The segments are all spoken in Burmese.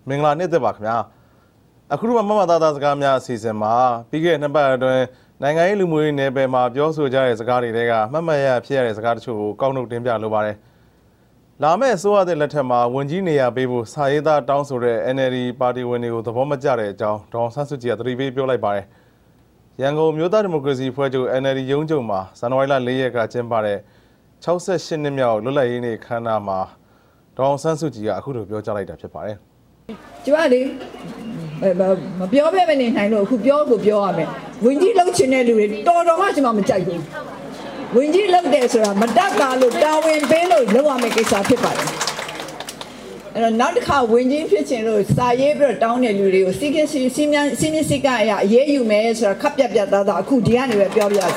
မင်္ဂလာနေ့သက်ပါခင်ဗျာအခုတော့မမသားသားစကားများအစီအစဉ်မှာပြီးခဲ့တဲ့နှစ်ပတ်အတွင်းနိုင်ငံရေးလူမှုရေးနယ်ပယ်မှာပြောဆိုကြတဲ့စကားတွေကမှတ်မှတ်ရဖြစ်ရတဲ့စကားတချို့ကိုကောက်နှုတ်တင်ပြလိုပါတယ်လာမယ့်အစိုးရတဲ့လက်ထက်မှာဝန်ကြီးနေရာပေးဖို့စာရေးသားတောင်းဆိုတဲ့ NLD ပါတီဝင်တွေကိုသဘောမကျတဲ့အကြောင်းဒေါ်ဆန်းစုကြည်ကသတိပေးပြောလိုက်ပါတယ်ရန်ကုန်မြို့သားဒီမိုကရေစီဖွဲ့ချုပ် NLD ရုံးချုပ်မှာဇန်နဝါရီလ4ရက်ကကျင်းပတဲ့68နှစ်မြောက်လွတ်လပ်ရေးနေ့ခမ်းနားမှာဒေါ်ဆန်းစုကြည်ကအခုလိုပြောကြားလိုက်တာဖြစ်ပါတယ်ကျမလေမပြောဘဲမနေနိုင်လို့အခုပြောရမယ်ဝင်ကြီးလှုပ်ချင်တဲ့လူတွေတော်မှကျွန်မမကြိုက်ဘူးဝင်ကြီးလှုပ်တယ်ဆိုတာမတတ်ကားလို့တာဝန်ပေးလို့လုပ်ရမယ့်ကိစ္စဖြစ်ပါတယ်အဲ့တော့နောက်တစ်ခါဝင်ကြီးဖြစ်ချင်လို့စာရေးပြီးတော့တောင်းတဲ့လူတွေကိုစီးမြင့်စီကအရာအရေးယူမယ်ဆိုတာခပ်ပြသားအခုဒီကနေပဲပြောပြရစီ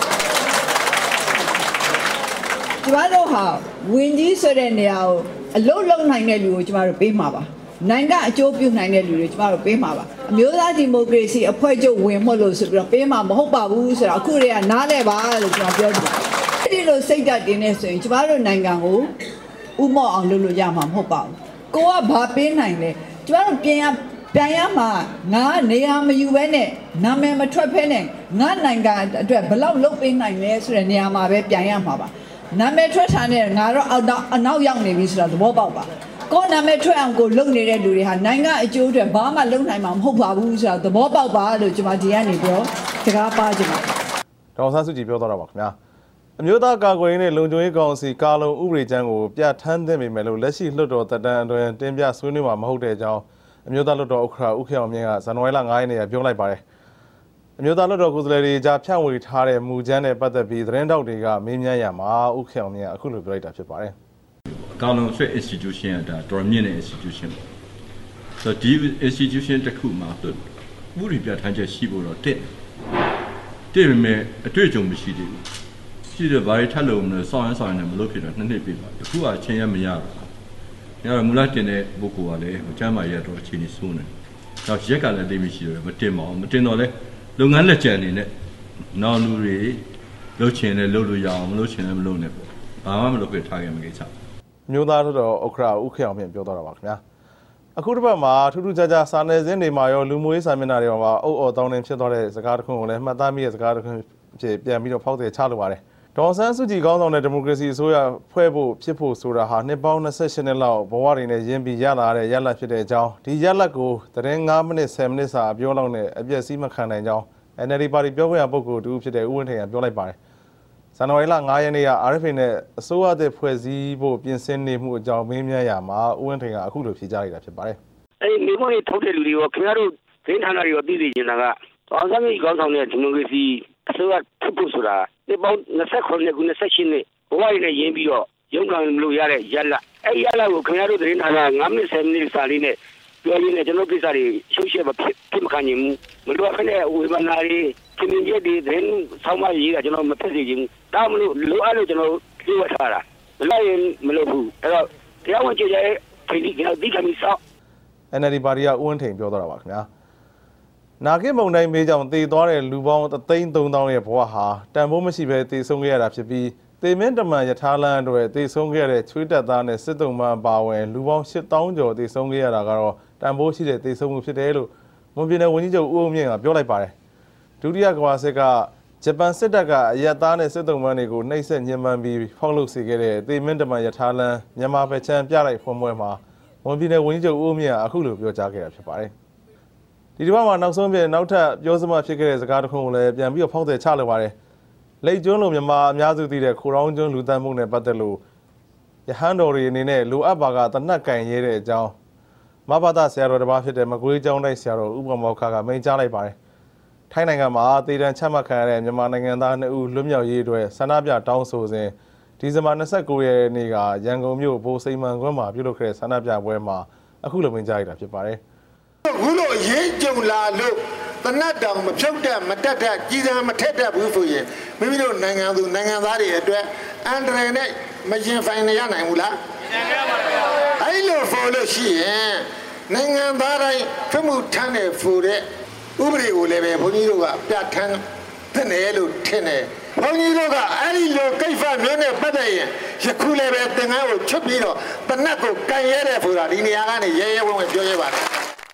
ကျမတို့ဟာဝင်ကြီးဆိုတဲ့နေရာကိုအလုံးလုံးနိုင်တဲ့လူကိုကျမတို့ပေးမှာပါနိုင်ငံအကျိုးပြုနိုင်တဲ့လူတွေကျမတို့ပေးမှာပါအမျိုးသားဒီမိုကရေစီအဖွဲ့ချုပ်ဝင်မှုလို့ဆိုပြီးတော့ပေးမှာမဟုတ်ပါဘူးဆိုတော့အခုတည်းကနားလဲပါလို့ကျွန်တော်ပြောချင်ပါတယ်ဒီလိုစိတ်ဓာတ်တင်နေဆိုရင်ကျမတို့နိုင်ငံကိုဥမော့အောင်လုပ်လို့ရမှာမဟုတ်ပါဘူးကိုကဘာပေးနိုင်လဲကျမတို့ပြန်ရမှာငါနေရာမယူဘဲနဲ့နာမည်မထွက်ဖဲနဲ့ငါနိုင်ငံအတွက်ဘယ်လောက်လုပ်ပေးနိုင်လဲဆိုတဲ့နေရာမှာပဲပြန်ရမှာပါနာမည်ထွက်ထားတဲ့ငါတော့အနောက်ရောက်နေပြီဆိုတော့သဘောပေါက်ပါကိုနာမည်ထွက်အောင်ကိုလုံနေတဲ့လူတွေဟာနိုင်ငံအကျိုးအတွက်ဘာမှလုံနိုင်မှာမဟုတ်ပါဘူးဆိုတော့သဘောပေါက်ပါလို့ကျွန်မဒီကနေပြောစကားပါချင်ပါဒေါ်ဆန်းစုကြည်ပြောတော့ပါခင်ဗျာအမျိုးသားကာကွယ်ရေးနဲ့လုံခြုံရေးကောင်စီကာလုံဥပဒေကျမ်းကိုပြဋ္ဌာန်းသင့်ပေမဲ့လို့လက်ရှိလွှတ်တော်သက်တမ်းအတွင်းတင်ပြဆွေးနွေးမှာမဟုတ်တဲ့အကြောင်းအမျိုးသားလွှတ်တော်ဥက္ကဋ္ဌဦးခေအောင်မြင့်ကဇန်နဝါရီလ9ရက်နေ့ကပြောလိုက်ပါတယ်အမျိုးသားလွှတ်တော်ကိုယ်စားလှယ်တွေကြားဖြန့်ဝေထားတဲ့မူကျမ်းနဲ့ပတ်သက်ပြီးသတင်းတောက်တွေကမေးမြန်းရမှာဦးခေအောင်မြင့်ကအခုလိုပြောလိုက်တာဖြစ်ပါတယ်ကာလုံဆွဲ institution ကဒါတော်မြင့်တဲ့ institution ပေါ့ဆိုတော့ဒီ institution တစ်ခုမှာဥပဒေပြဋ္ဌာန်းချက်ရှိဖို့တော့တင့်ပေမဲ့အတွေ့အကြုံမရှိသေးဘူးရှိတဲ့ဘာတွေထပ်လို့မလဲစောင့်ရင်လည်းမလုပ်ဖြစ်တော့နှစ်ပြပါအခုအချင်းရမရဘူးညတော့မူလတင်တဲ့ပုဂ္ဂိုလ်ကလည်းကျမ်းမာရတော့အချိန်ကြီးစိုးနေတော့ရက်ကလည်းတိတ်မရှိတော့မတင်ပါဘူးမတင်တော့လဲလုပ်ငန်းလက်ကျန်အနေနဲ့နောက်လူတွေလုပ်ချင်တယ်လုပ်လို့ရအောင်မလုပ်ချင်လည်းမလုပ်နဲ့ပေါ့ဘာမှမလုပ်ဖြစ်ထားခဲ့မှာကိစ္စမျိုးသားတို့ဥက္ကဋ္ဌဦးခေအောင်မြင့်ပြောတော့တာပါခင်ဗျာအခုတစ်ပတ်မှာထူးထူးခြားခြားစာနယ်ဇင်းတွေမှာရောလူမှုရေးစာမျက်နှာတွေမှာအုပ်အော်တောင်းတင်ဖြစ်သွားတဲ့စကားတစ်ခုကိုလည်းမှတ်သားမိတဲ့စကားတစ်ခုဖြစ်ပြန်ပြီးတော့ဖောက်တယ်ချလိုပါတယ်ဒေါ်ဆန်းစုကြည်ခေါင်းဆောင်တဲ့ဒီမိုကရေစီအစိုးရဖွဲ့ဖို့ဖြစ်ဖို့ဆိုတာဟာနှစ်ပေါင်း28နှစ်လောက်ဘဝတွေနဲ့ရင်းပြီးရလာတဲ့ရလဒ်ဖြစ်တဲ့အကြောင်းဒီရလဒ်ကိုသတင်း9မိနစ်10မိနစ်စာပြောလောက်နဲ့အပြည့်စည်းမခံနိုင်ကြောင်း NLD ပါတီပြောခွင့်ရပုဂ္ဂိုလ်တူဖြစ်တဲ့ဦးဝင်းထိန်ကပြောလိုက်ပါတယ်ဇန်နဝါရီလ9ရက်နေ့က RFA နဲ့အစိုးရတဲ့ဖွဲ့စည်းဖို့ပြင်ဆင်နေမှုအကြောင်းမေးမြန်းရမှာဦးဝင်းထိန်ကအခုလိုဖြေကြားလိုက်တာဖြစ်ပါတယ်အဲဒီမိမတွေထုတ်တဲ့လူတွေရောခင်ဗျားတို့ဒင်းဌာနတွေရောသိသိချင်တာကအောင်ဆန်းကြီးခေါင်းဆောင်တဲ့ဒီမိုကရေစီအစိုးရထုတ်ဖို့ဆိုတာဒီပေါင်း29နှစ်28နှစ်ဘဝရည်နဲ့ရင်းပြီးတော့ရုန်းကန်လို့ရတဲ့ရလအဲဒီရလကိုခင်ဗျားတို့ဒင်းဌာန9မိနစ်10မိနစ်စာလေးနဲ့ပြောရင်းနဲ့ကျွန်တော်ကိစ္စတွေရှုပ်ရှက်မဖြစ်မခံနိုင်ဘူးမလိုအပ်တဲ့ဝေဘာနာတွေခင်ဗျားတွေဒင်းဆောင်းမရေးတာကျွန်တော်မဖြစ်စေချင်ဘူးဒါမှမဟုတ်လိုအပ်လို့ကျွန်တော်ပြောထားတာမလိုက်ရင်မလုပ်ဘူးအဲ့တော့တရားဝင်ကြည့်ရဲ့ဖိလိကျွန်တော်ဒီကမီဆောက် NLD ပါတီကဦးဝင်းထိန်ပြောတော့တာပါခင်ဗျာနာဂစ်မုံတိုင်းမေးကြောင့်တည်သွားတဲ့လူပေါင်း33000ရဲ့ဘဝဟာတန်ဖိုးမရှိဘဲတည်ဆုံးခဲ့ရတာဖြစ်ပြီးတေမင်းတမန်ယထာလန်းအတွက်တည်ဆုံးခဲ့တဲ့ချွေးတက်သားနဲ့စစ်တုံးမှန်ပါဝင်လူပေါင်း8000ကျော်တည်ဆုံးခဲ့ရတာကတော့တန်ဖိုးရှိတဲ့တည်ဆုံးမှုဖြစ်တယ်လို့မွန်ပြည်နယ်ဝန်ကြီးချုပ်ဦးအောင်မြင့်ကပြောလိုက်ပါတယ်ဒုတိယကမ္ဘာစစ်ကဂျပန်စစ်တပ်ကအရက်သားနဲ့စစ်တုံးမှန်တွေကိုနှိပ်စက်ညှဉ်းပန်းပြီးဖောက်လုပ်စေခဲ့တဲ့တေမင်းတမန်ယထာလန်းမြန်မာဖက်ချမ်းပြလိုက်ဖွင့်ပွဲမှာမွန်ပြည်နယ်ဝန်ကြီးချုပ်ဦးအောင်မြင့်ကအခုလိုပြောကြားခဲ့တာဖြစ်ပါတယ်ဒီတစ်ပတ်မှာနောက်ဆုံးပြန်နောက်ထပ်ပြောစမှဖြစ်ခဲ့တဲ့စကားတစ်ခုကိုလည်းပြန်ပြီးတော့ဖောက်တယ်ချလိုပါတယ်လိတ်ကျွန်းလိုမြန်မာအများစုသိတဲ့ခိုရောင်းကျွန်းလူသတ်မှုနဲ့ပတ်သက်လို့ရဟန်းတော်တွေအနေနဲ့လိုအပ်ပါကတနတ်ကန်ရဲတဲ့အကြောင်းမဘာသာဆရာတော်တစ်ပါးဖြစ်တဲ့မကွေးကျောင်းတိုက်ဆရာတော်ဥပမောက္ခကမိန့်ကြားလိုက်ပါတယ်ထိုင်းနိုင်ငံမှာတည်တံချမှတ်ခံရတဲ့မြန်မာနိုင်ငံသား2ဦးလွတ်မြောက်ရေးအတွက်ဆန္ဒပြတောင်းဆိုစဉ်ဒီဇင်ဘာ29ရက်နေ့ကရန်ကုန်မြို့ဘိုးစိန်မှန်ကွန်းမှာပြုလုပ်ခဲ့တဲ့ဆန္ဒပြပွဲမှာအခုလိုမိန့်ကြားလိုက်တာဖြစ်ပါတယ်အခုလိုရေးကြုံလာလို့တနတ်တောင်မဖြုတ်တတ်မတက်တတ်ကြီးစံမထက်တတ်ဘူးဆိုရင်မိမိတို့နိုင်ငံသူနိုင်ငံသားတွေအတွက်အန်ဒရယ်နဲ့မရင်ဆိုင်ရနိုင်ဘူးလားအဲ့လိုဖို့လို့ရှိရင်နိုင်ငံသားတိုင်းဖမှုထမ်းတဲ့ဖို့တဲ့ဥပဒေကိုလည်းပဲဘုန်းကြီးတို့ကပြဋ္ဌာန်းတဲ့နယ်လို့ထင်တယ်ဘုန်းကြီးတို့ကအဲ့ဒီလိုကိစ္စမျိုးနဲ့ပတ်သက်ရင်ယခုလည်းပဲသင်္ကန်းကိုချွတ်ပြီးတော့တနတ်ကိုကန်ရဲတဲ့ဆိုတာဒီနေရာကနေရဲရဲဝံ့ဝံ့ပြောရဲပါတယ်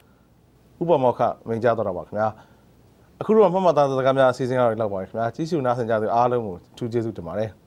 ဥပမောက္ခမိန့်ကြားတော့တာပါခင်ဗျာအခုတော့မှတ်မှတ်သားစကားများအစီအစဉ်အရလောက်ပါခင်ဗျာကြီးစုနားဆင်ကြသူအားလုံးကိုထူးကျေးဇူးတင်ပါတယ်